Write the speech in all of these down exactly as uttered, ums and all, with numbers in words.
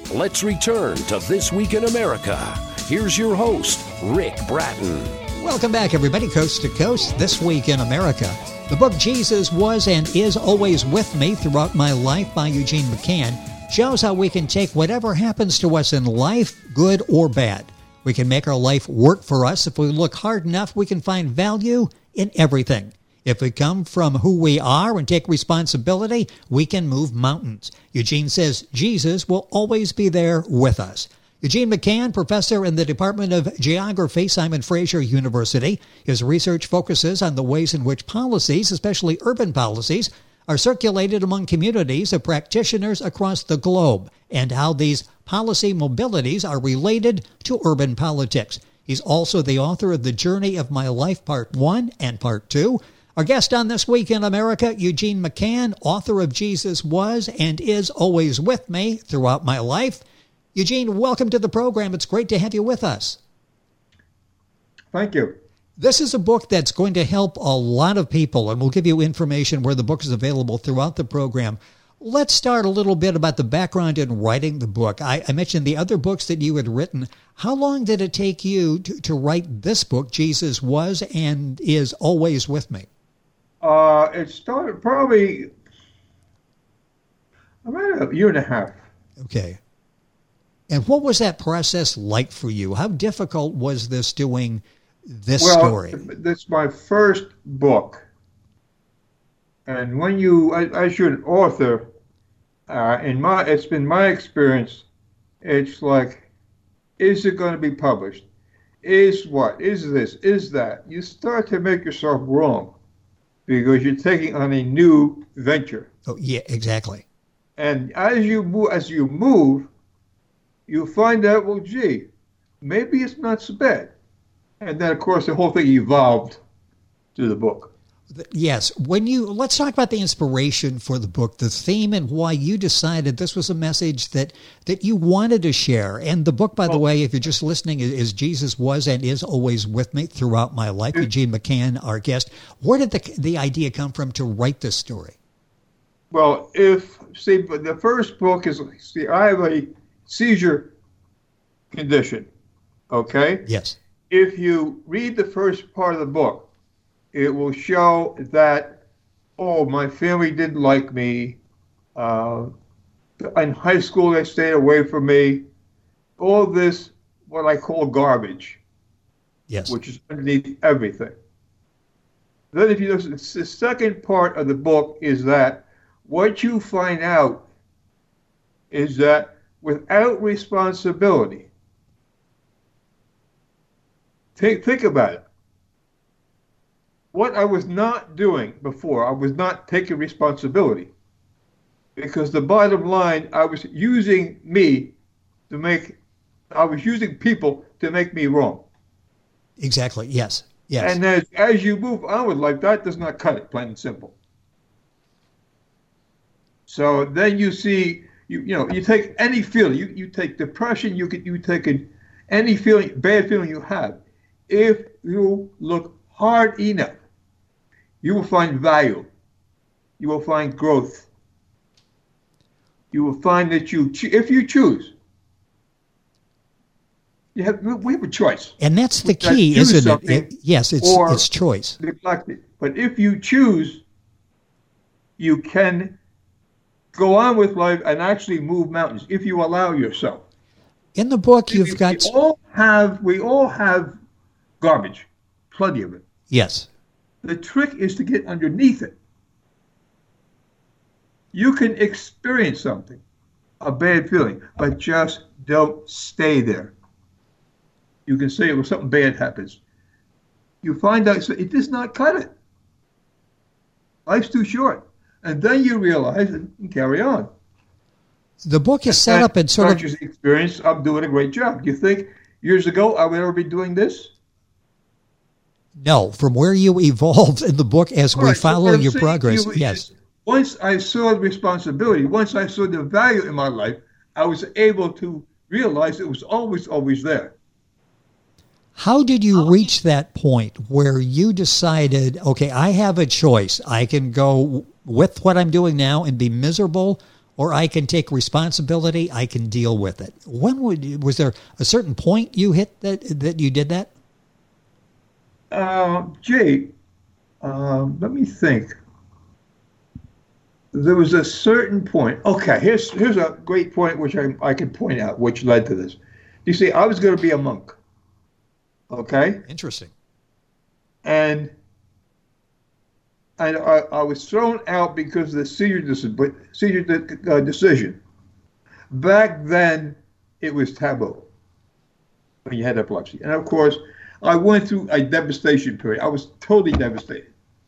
Let's return to This Week in America. Here's your host, Rick Bratton. Welcome back, everybody, coast to coast. This Week in America. The book Jesus Was and Is Always With Me Throughout My Life by Eugene McCann shows how we can take whatever happens to us in life, good or bad. We can make our life work for us. If we look hard enough, we can find value in everything. If we come from who we are and take responsibility, we can move mountains. Eugene says Jesus will always be there with us. Eugene McCann, professor in the Department of Geography, Simon Fraser University. His research focuses on the ways in which policies, especially urban policies, are circulated among communities of practitioners across the globe and how these policy mobilities are related to urban politics. He's also the author of The Journey of My Life, Part one and Part two. Our guest on This Week in America, Eugene McCann, author of Jesus Was and Is Always With Me Throughout My Life. Eugene, welcome to the program. It's great to have you with us. Thank you. This is a book that's going to help a lot of people, and we'll give you information where the book is available throughout the program. Let's start a little bit about the background in writing the book. I, I mentioned the other books that you had written. How long did it take you to, to write this book, Jesus Was and Is Always With Me? Uh, it started probably about a year and a half. Okay. And what was that process like for you? How difficult was this doing this well, story? This is my first book. And when you, as you're an author, uh, in my, it's been my experience, it's like, is it going to be published? Is what? Is this? Is that? You start to make yourself wrong because you're taking on a new venture. Oh, yeah, exactly. And as you move, as you move, you find out, well, gee, maybe it's not so bad. And then, of course, the whole thing evolved to the book. Yes. When you let's talk about the inspiration for the book, the theme, and why you decided this was a message that that you wanted to share. And the book, by the way, if you're just listening, is, is Jesus Was and Is Always With Me Throughout My Life. Eugene McCann, our guest. Where did the the idea come from to write this story? Well, if see, the first book is see, I have a seizure condition. Okay. Yes. If you read the first part of the book, it will show that, oh, my family didn't like me. Uh, in high school, they stayed away from me. All this, what I call garbage. Yes. Which is underneath everything. Then if you notice, the second part of the book is that what you find out is that without responsibility, think, think about it. What I was not doing before, I was not taking responsibility. Because the bottom line, I was using me to make, I was using people to make me wrong. Exactly, yes, yes. And as, as you move onward like that, does not cut it, plain and simple. So then you see, you you know, you take any feeling, you, you take depression, you can, you take an, any feeling, bad feeling you have. If you look hard enough, you will find value. You will find growth. You will find that you, if you choose, you have, we have a choice. And that's the key, isn't it? it? Yes, it's it's choice. Neglect it. But if you choose, you can go on with life and actually move mountains if you allow yourself. In the book, you've we, got. We all have. We all have garbage, plenty of it. Yes. The trick is to get underneath it. You can experience something, a bad feeling, but just don't stay there. You can say, well, something bad happens. You find out it does not cut it. Life's too short. And then you realize and carry on. The book is set up in sort of... experience, I'm doing a great job. Do you think years ago I would ever be doing this? No, from where you evolved in the book as we right, follow so your progress, you, yes. Once I saw the responsibility, once I saw the value in my life, I was able to realize it was always, always there. How did you reach that point where you decided, okay, I have a choice. I can go with what I'm doing now and be miserable, or I can take responsibility, I can deal with it. When would, was there a certain point you hit that, that you did that? Uh, Jay, uh, let me think. There was a certain point. Okay, here's here's a great point which I, I can point out, which led to this. You see, I was going to be a monk. Okay? Interesting. And and I, I was thrown out because of the seizure, seizure uh, decision. Back then, it was taboo when you had epilepsy. And of course, I went through a devastation period. I was totally devastated.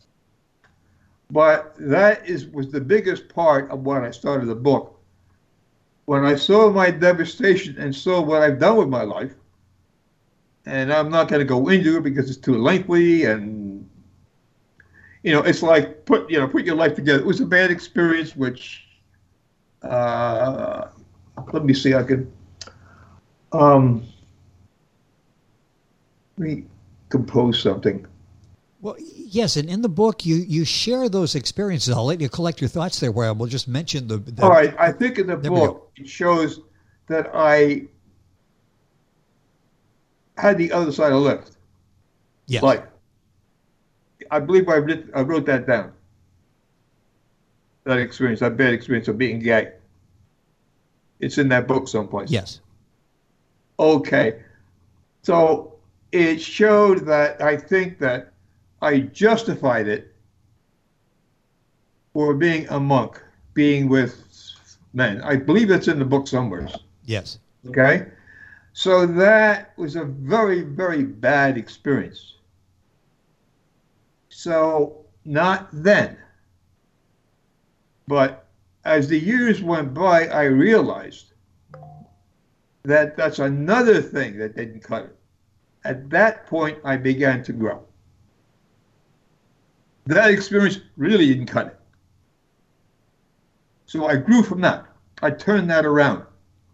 But that is was the biggest part of when I started the book. When I saw my devastation and saw what I've done with my life, and I'm not going to go into it because it's too lengthy, and you know, it's like put you know put your life together. It was a bad experience, which uh, let me see, I can um, let me compose something. Well, yes, and in the book, you, you share those experiences. I'll let you collect your thoughts there, where we'll just mention the... the All right, I think in the book, it shows that I had the other side of life. Yes. Like, I believe I wrote, I wrote that down. That experience, that bad experience of being gay. It's in that book someplace. Yes. Okay. So it showed that I think that I justified it for being a monk, being with men. I believe that's in the book somewhere. Yes. Okay? So that was a very, very bad experience. So not then. But as the years went by, I realized that that's another thing that didn't cut it. At that point, I began to grow. That experience really didn't cut it. So I grew from that. I turned that around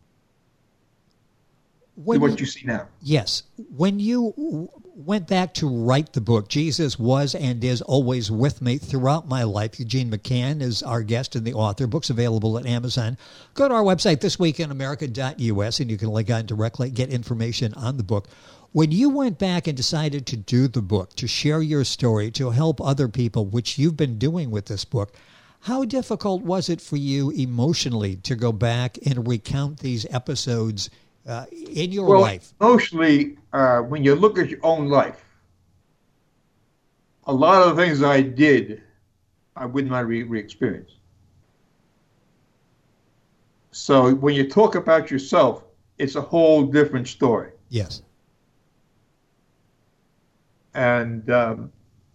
when to what you, you see now. Yes. When you w- went back to write the book, Jesus Was and Is Always With Me Throughout My Life, Eugene McCann is our guest and the author. Book's available at Amazon. Go to our website, this week in america dot u s, and you can link on directly, get information on the book. When you went back and decided to do the book, to share your story, to help other people, which you've been doing with this book, how difficult was it for you emotionally to go back and recount these episodes uh, in your well, life? Emotionally, uh, when you look at your own life, a lot of the things I did, I would not re- re-experience. So when you talk about yourself, it's a whole different story. Yes. And um,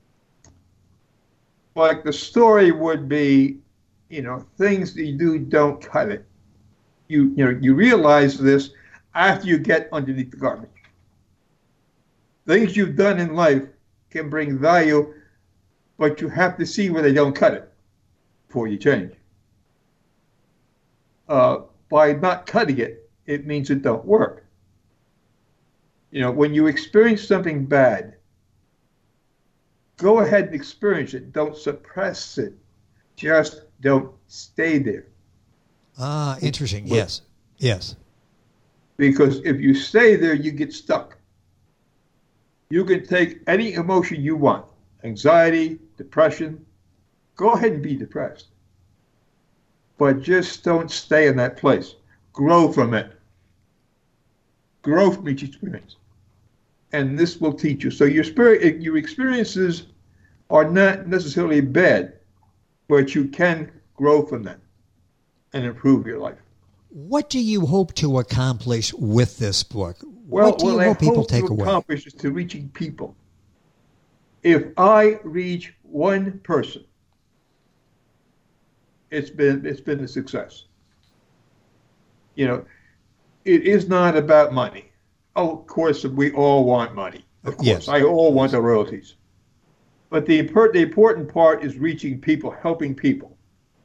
like the story would be, you know, things that you do don't cut it. You you know you realize this after you get underneath the garbage. Things you've done in life can bring value, but you have to see where they don't cut it before you change. Uh, by not cutting it, it means it don't work. You know, when you experience something bad, go ahead and experience it. Don't suppress it. Just don't stay there. Ah, interesting. Yes. Yes. Because if you stay there, you get stuck. You can take any emotion you want. Anxiety, depression. Go ahead and be depressed. But just don't stay in that place. Grow from it. Grow from each experience. And this will teach you. So your spirit, your experiences are not necessarily bad, but you can grow from them and improve your life. What do you hope to accomplish with this book? Well, what do you what hope I people hope take to away? accomplish is to reaching people. If I reach one person, it's been it's been a success. You know, it is not about money. Oh, of course, we all want money. Of course, yes. I all want the royalties. But the, the important part is reaching people, helping people.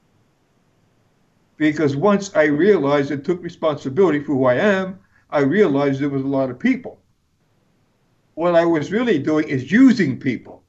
Because once I realized and took responsibility for who I am, I realized there was a lot of people. What I was really doing is using people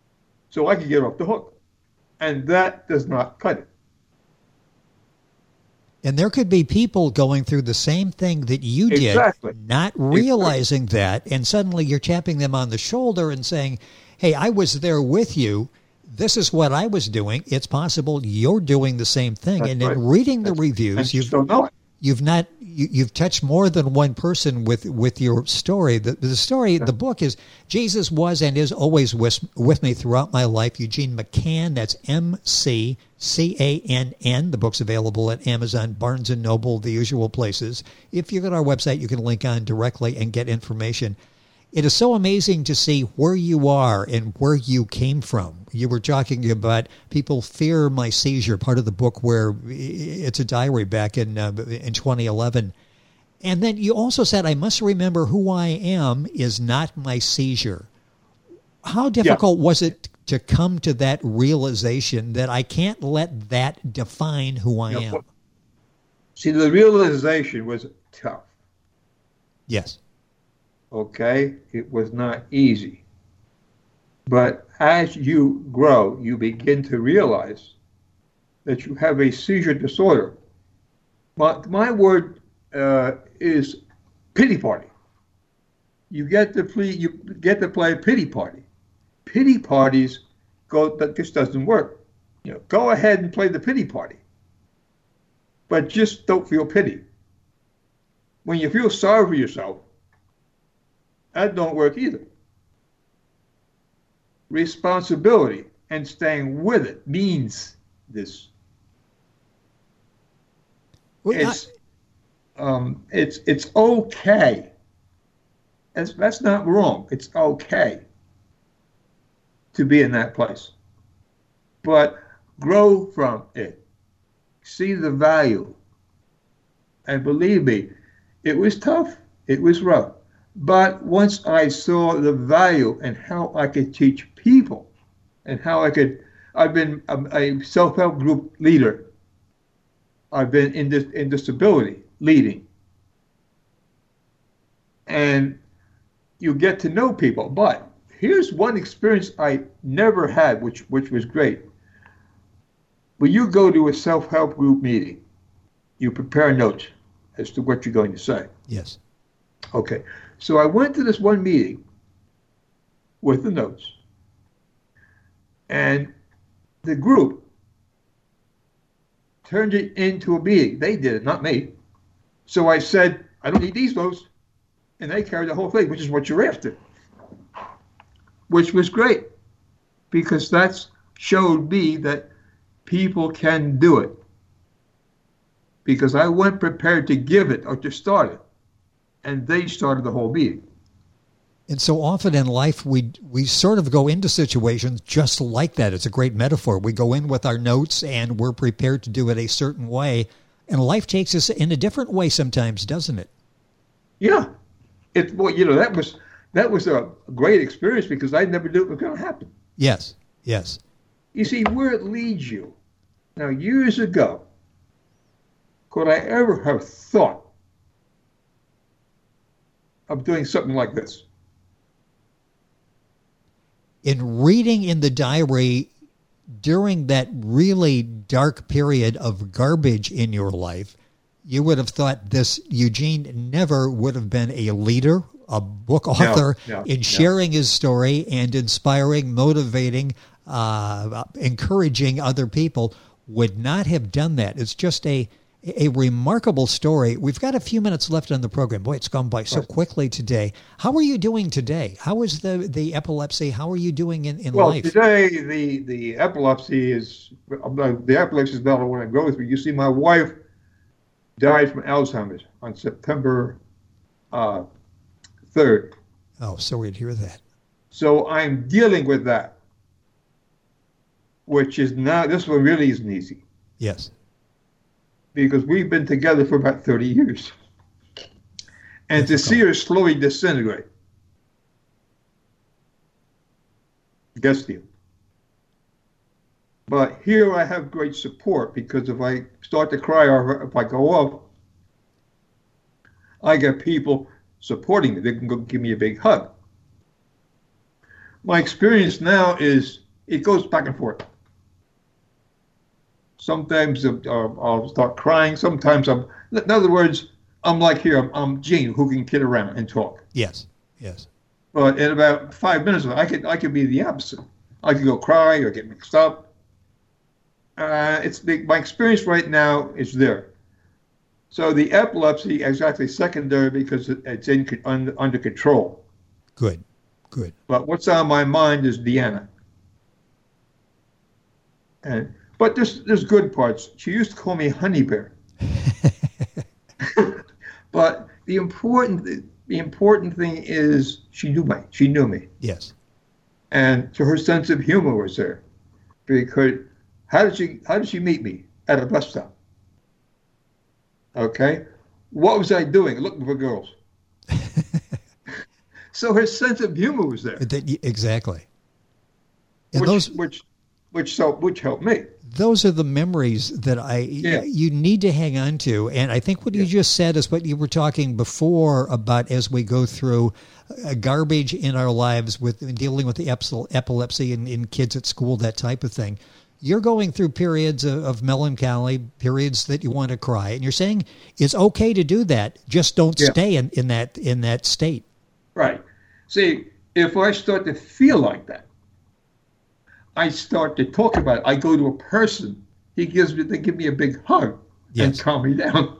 so I could get off the hook. And that does not cut it. And there could be people going through the same thing that you did, exactly. not realizing exactly. that, and suddenly you're tapping them on the shoulder and saying, hey, I was there with you. This is what I was doing. It's possible you're doing the same thing. That's and right. in reading the That's, reviews, you you've, don't know it. you've not you, you've touched more than one person with, with your story. The, the story, yeah. the book is Jesus was and is always with, with me throughout my life. Eugene McCann, that's M C C A N N. The book's available at Amazon, Barnes and Noble, the usual places. If you go to our website, you can link on directly and get information. It is so amazing to see where you are and where you came from. You were talking about people fear my seizure, part of the book where it's a diary back in uh, in twenty eleven. And then you also said, I must remember who I am is not my seizure. How difficult yeah. was it to come to that realization that I can't let that define who I am? See, the realization was tough. Yes. Okay, it was not easy. But as you grow, you begin to realize that you have a seizure disorder. My, my word uh, is pity party. You get to play, you get to play pity party. Pity parties go, that this doesn't work. You know, go ahead and play the pity party, but just don't feel pity. When you feel sorry for yourself, that don't work either. Responsibility and staying with it means this. Well, it's, I... um, it's, it's okay. That's, that's not wrong. It's okay to be in that place. But grow from it. See the value. And believe me, it was tough. It was rough. But once I saw the value and how I could teach people and how I could, I've been a, a self-help group leader. I've been in this in disability leading. And you get to know people. But here's one experience I never had, which, which was great. When you go to a self-help group meeting, you prepare notes as to what you're going to say. Yes. Okay. So I went to this one meeting with the notes, and the group turned it into a meeting. They did it, not me. So I said, I don't need these notes. And they carried the whole thing, which is what you're after. Which was great, because that showed me that people can do it. Because I went prepared to give it or to start it. And they started the whole meeting. And so often in life, we we sort of go into situations just like that. It's a great metaphor. We go in with our notes and we're prepared to do it a certain way. And life takes us in a different way sometimes, doesn't it? Yeah. It, well, you know, that was that was a great experience because I never knew it was going to happen. Yes, yes. You see, where it leads you. Now, years ago, could I ever have thought of doing something like this? In reading in the diary during that really dark period of garbage in your life, you would have thought this Eugene never would have been a leader, a book author, no, no, in sharing no. his story and inspiring, motivating, uh, encouraging other people. Would not have done that. It's just a a remarkable story. We've got a few minutes left on the program. Boy, it's gone by so quickly today. How are you doing today? How is the, the epilepsy? How are you doing in, in well, life? Well, today the, the epilepsy is, the epilepsy is not the one I go through. You see, my wife died from Alzheimer's on September uh, third. Oh, sorry to hear that. So I'm dealing with that, which is not, this one really isn't easy. Yes. Because we've been together for about thirty years. And Difficult. To see her slowly disintegrate gets to you. But here I have great support because if I start to cry or if I go off, I get people supporting me. They can go give me a big hug. My experience now is it goes back and forth. Sometimes uh, I'll start crying. Sometimes I'm, in other words, I'm like here, I'm, I'm Gene, who can kid around and talk. Yes, yes. But in about five minutes, I could I could be the opposite. I could go cry or get mixed up. Uh, it's the, my experience right now is there. So the epilepsy is actually secondary because it, it's in under, under control. Good, good. But what's on my mind is Deanna. And but there's there's good parts. She used to call me Honey Bear. But the important the important thing is she knew me. She knew me. Yes. And so her sense of humor was there. Because how did she how did she meet me? At a bus stop. Okay? What was I doing? Looking for girls. So her sense of humor was there. Exactly. And which, those which which so which helped me. Those are the memories that I yeah. you need to hang on to. And I think what yeah. you just said is what you were talking before about as we go through uh, garbage in our lives with in dealing with the epilepsy and in kids at school, that type of thing. You're going through periods of, of melancholy, periods that you want to cry. And you're saying it's okay to do that. Just don't yeah. stay in, in that in that state. Right. See, if I start to feel like that, I start to talk about it. I go to a person. He gives me, they give me a big hug yes. and calm me down.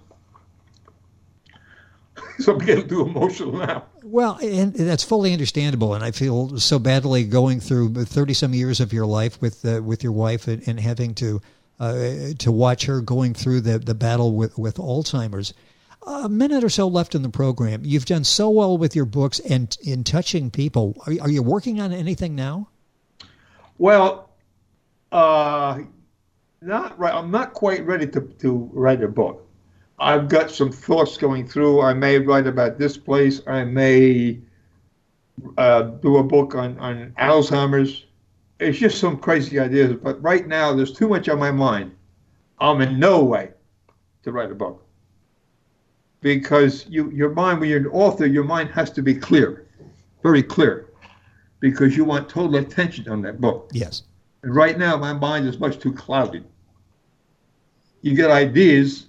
So I'm getting too emotional now. Well, and that's fully understandable. And I feel so badly going through thirty some years of your life with uh, with your wife and, and having to uh, to watch her going through the, the battle with, with Alzheimer's. A minute or so left in the program. You've done so well with your books and in touching people. Are, are you working on anything now? Well, uh, not right. I'm not quite ready to, to write a book. I've got some thoughts going through. I may write about this place. I may uh, do a book on, on Alzheimer's. It's just some crazy ideas. But right now, there's too much on my mind. I'm in no way to write a book. Because you, your mind, when you're an author, your mind has to be clear, very clear. Because you want total attention on that book. Yes. And right now, my mind is much too clouded. You get ideas,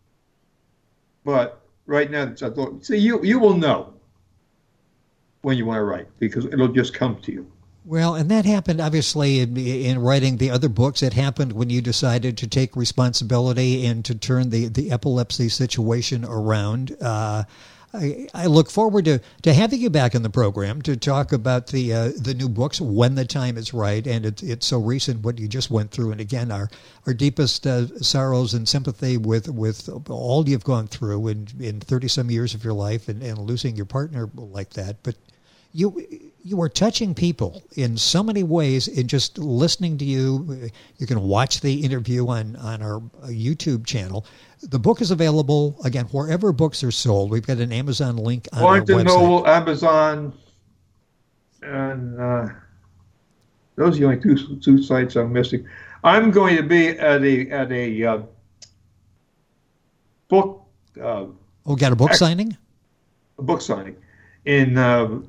but right now, it's a thought. See, you you will know when you want to write because it'll just come to you. Well, and that happened, obviously, in, in writing the other books. It happened when you decided to take responsibility and to turn the, the epilepsy situation around. Uh I, I look forward to, to having you back in the program to talk about the uh, the new books when the time is right. And it, it's so recent what you just went through. And again, our, our deepest uh, sorrows and sympathy with, with all you've gone through in, in thirty-some years of your life and, and losing your partner like that. But you you are touching people in so many ways in just listening to you. You can watch the interview on, on our YouTube channel. The book is available, again, wherever books are sold. We've got an Amazon link on Barnes our website. and Noble, Amazon, and uh, those are the only two, two sites I'm missing. I'm going to be at a at a uh, book. Uh, oh, got a book act, signing? A book signing in uh,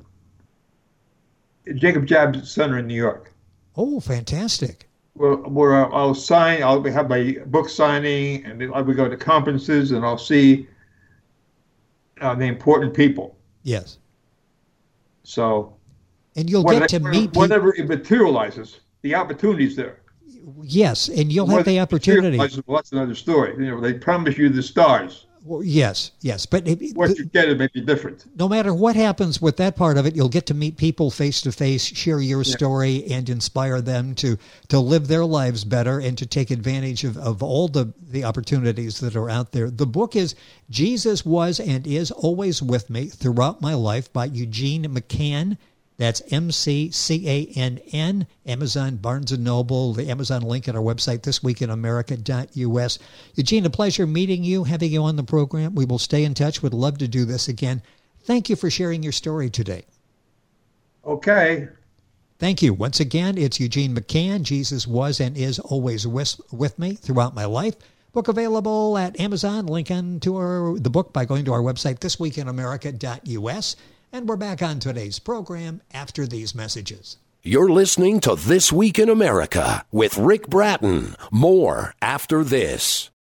Jacob Javits Center in New York. Oh, fantastic. Where, where I'll, I'll sign, I'll have my book signing, and then I will go to conferences, and I'll see uh, the important people. Yes. So, and you'll get to meet people. Whatever it materializes, the opportunity's there. Yes, and you'll have the opportunity. Well, that's another story. You know, they promise you the stars. Well, yes, yes, but it, what the, you get it may be different. No matter what happens with that part of it, you'll get to meet people face to face, share your yeah. story, and inspire them to to live their lives better and to take advantage of, of all the, the opportunities that are out there. The book is Jesus Was and Is Always With Me Throughout My Life by Eugene McCann. That's M C C A N N, Amazon, Barnes and Noble, the Amazon link at our website, this week in america dot U S. Eugene, a pleasure meeting you, having you on the program. We will stay in touch. Would love to do this again. Thank you for sharing your story today. Okay. Thank you. Once again, it's Eugene McCann. Jesus was and is always with, with me throughout my life. Book available at Amazon. Link on to our, the book by going to our website, this week in america dot U S. And we're back on today's program after these messages. You're listening to This Week in America with Rick Bratton. More after this.